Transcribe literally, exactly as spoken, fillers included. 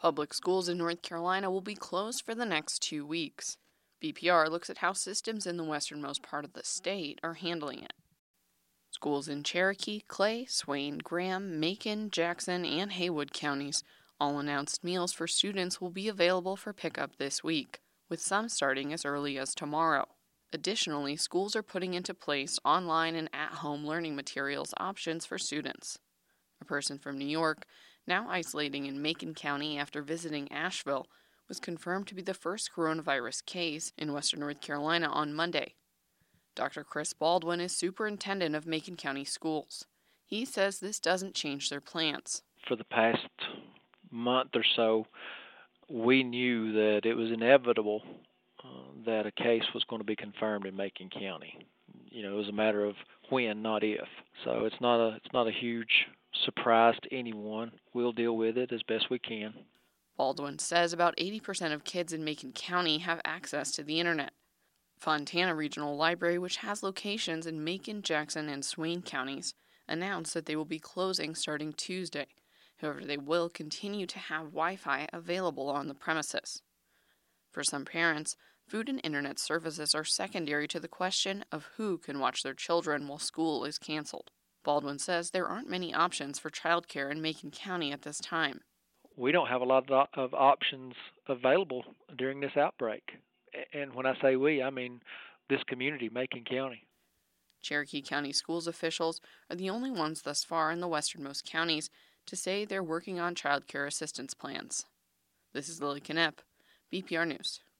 Public schools in North Carolina will be closed for the next two weeks. B P R looks at how systems in the westernmost part of the state are handling it. Schools in Cherokee, Clay, Swain, Graham, Macon, Jackson, and Haywood counties all announced meals for students will be available for pickup this week, with some starting as early as tomorrow. Additionally, schools are putting into place online and at-home learning materials options for students. A person from New York, now isolating in Macon County after visiting Asheville, was confirmed to be the first coronavirus case in western North Carolina on Monday. Doctor Chris Baldwin is superintendent of Macon County Schools. He says this doesn't change their plans. For the past month or so, we knew that it was inevitable uh, that a case was going to be confirmed in Macon County. You know, it was a matter of when, not if. So it's not a it's not a huge surprise to anyone. We'll deal with it as best we can. Baldwin says about eighty percent of kids in Macon County have access to the internet. Fontana Regional Library, which has locations in Macon, Jackson, and Swain counties, announced that they will be closing starting Tuesday. However, they will continue to have Wi-Fi available on the premises. For some parents, food and internet services are secondary to the question of who can watch their children while school is canceled. Baldwin says there aren't many options for childcare in Macon County at this time. We don't have a lot of options available during this outbreak. And when I say we, I mean this community, Macon County. Cherokee County Schools officials are the only ones thus far in the westernmost counties to say they're working on child care assistance plans. This is Lily Knepp, B P R News.